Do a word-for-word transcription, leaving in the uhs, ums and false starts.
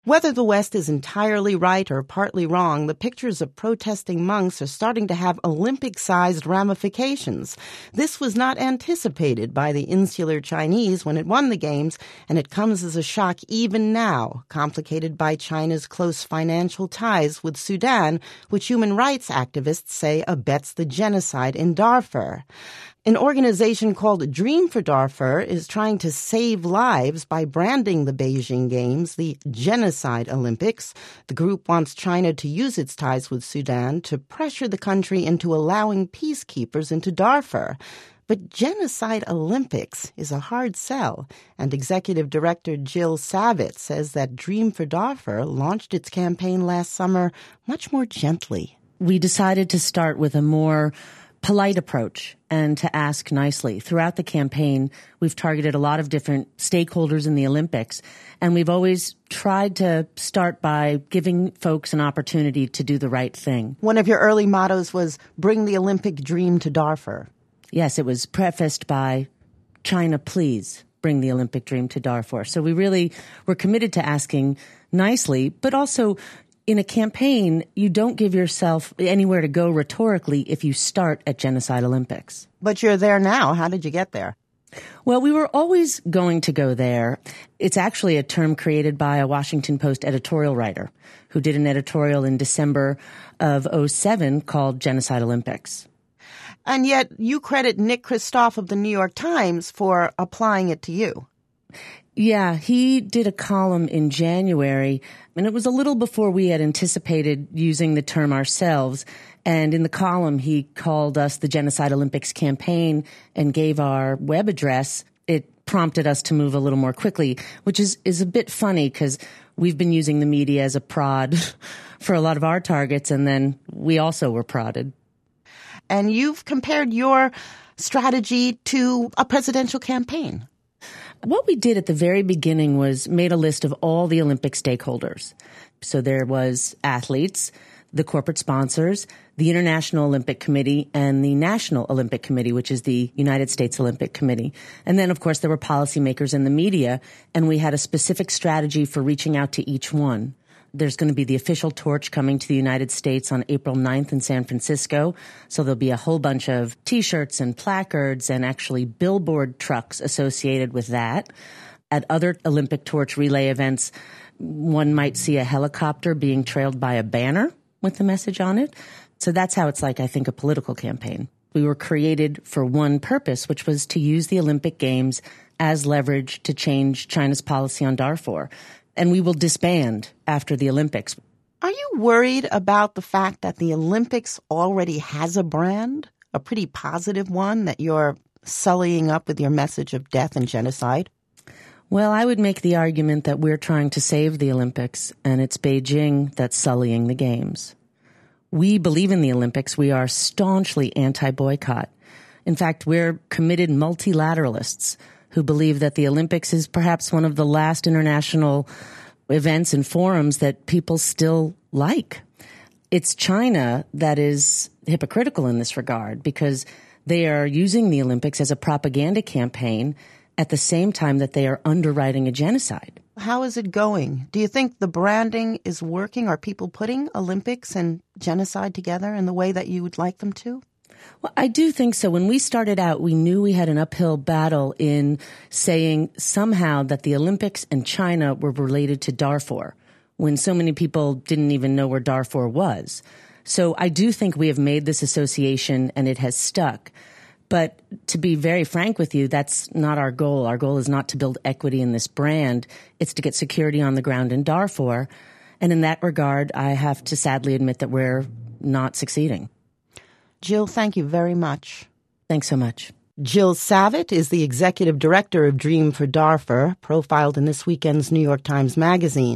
Whether the West is entirely right or partly wrong, the pictures of protesting monks are starting to have Olympic-sized ramifications. This was not anticipated by the insular Chinese when it won the Games, and it comes as a shock even now, complicated by China's close financial ties with Sudan, which human rights activists say abets the genocide in Darfur. An organization called Dream for Darfur is trying to save lives by branding the Beijing Games the Genocide Olympics. The group wants China to use its ties with Sudan to pressure the country into allowing peacekeepers into Darfur. But Genocide Olympics is a hard sell, and Executive Director Jill Savitt says that Dream for Darfur launched its campaign last summer much more gently. We decided to start with a more polite approach and to ask nicely. Throughout the campaign, we've targeted a lot of different stakeholders in the Olympics, and we've always tried to start by giving folks an opportunity to do the right thing. One of your early mottos was, "Bring the Olympic dream to Darfur." Yes, it was prefaced by, "China, please bring the Olympic dream to Darfur." So we really were committed to asking nicely, but also in a campaign, you don't give yourself anywhere to go rhetorically if you start at Genocide Olympics. But you're there now. How did you get there? Well, we were always going to go there. It's actually a term created by a Washington Post editorial writer who did an editorial in December of oh seven called Genocide Olympics. And yet you credit Nick Kristof of the New York Times for applying it to you. Yeah, he did a column in January, and it was a little before we had anticipated using the term ourselves. And in the column, he called us the Genocide Olympics campaign and gave our web address. It prompted us to move a little more quickly, which is, is a bit funny because we've been using the media as a prod for a lot of our targets, and then we also were prodded. And you've compared your strategy to a presidential campaign. What we did at the very beginning was made a list of all the Olympic stakeholders. So there was athletes, the corporate sponsors, the International Olympic Committee, and the National Olympic Committee, which is the United States Olympic Committee. And then, of course, there were policymakers in the media, and we had a specific strategy for reaching out to each one. There's going to be the official torch coming to the United States on April ninth in San Francisco. So there'll be a whole bunch of T-shirts and placards and actually billboard trucks associated with that. At other Olympic torch relay events, one might see a helicopter being trailed by a banner with the message on it. So that's how it's like, I think, a political campaign. We were created for one purpose, which was to use the Olympic Games as leverage to change China's policy on Darfur. And we will disband after the Olympics. Are you worried about the fact that the Olympics already has a brand, a pretty positive one, that you're sullying up with your message of death and genocide? Well, I would make the argument that we're trying to save the Olympics, and it's Beijing that's sullying the Games. We believe in the Olympics. We are staunchly anti-boycott. In fact, we're committed multilateralists who believe that the Olympics is perhaps one of the last international events and forums that people still like. It's China that is hypocritical in this regard because they are using the Olympics as a propaganda campaign at the same time that they are underwriting a genocide. How is it going? Do you think the branding is working? Are people putting Olympics and genocide together in the way that you would like them to? Well, I do think so. When we started out, we knew we had an uphill battle in saying somehow that the Olympics and China were related to Darfur, when so many people didn't even know where Darfur was. So I do think we have made this association and it has stuck. But to be very frank with you, that's not our goal. Our goal is not to build equity in this brand. It's to get security on the ground in Darfur. And in that regard, I have to sadly admit that we're not succeeding. Jill, thank you very much. Thanks so much. Jill Savitt is the executive director of Dream for Darfur, profiled in this weekend's New York Times Magazine.